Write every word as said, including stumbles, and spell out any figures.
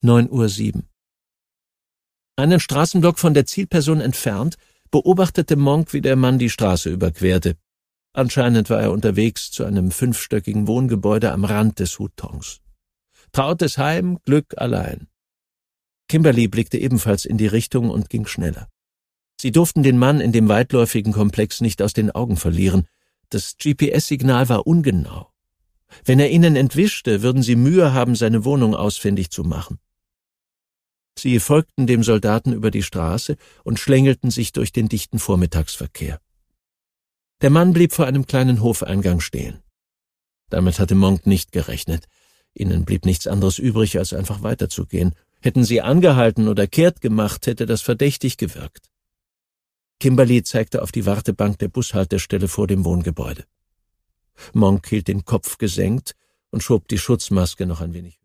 neun Uhr sieben. Einen Straßenblock von der Zielperson entfernt beobachtete Monk, wie der Mann die Straße überquerte. Anscheinend war er unterwegs zu einem fünfstöckigen Wohngebäude am Rand des Hutons. Trautes Heim, Glück allein. Kimberly blickte ebenfalls in die Richtung und ging schneller. Sie durften den Mann in dem weitläufigen Komplex nicht aus den Augen verlieren. Das G P S-Signal war ungenau. Wenn er ihnen entwischte, würden sie Mühe haben, seine Wohnung ausfindig zu machen. Sie folgten dem Soldaten über die Straße und schlängelten sich durch den dichten Vormittagsverkehr. Der Mann blieb vor einem kleinen Hofeingang stehen. Damit hatte Monk nicht gerechnet. Ihnen blieb nichts anderes übrig, als einfach weiterzugehen. Hätten sie angehalten oder kehrt gemacht, hätte das verdächtig gewirkt. Kimberly zeigte auf die Wartebank der Bushaltestelle vor dem Wohngebäude. Monk hielt den Kopf gesenkt und schob die Schutzmaske noch ein wenig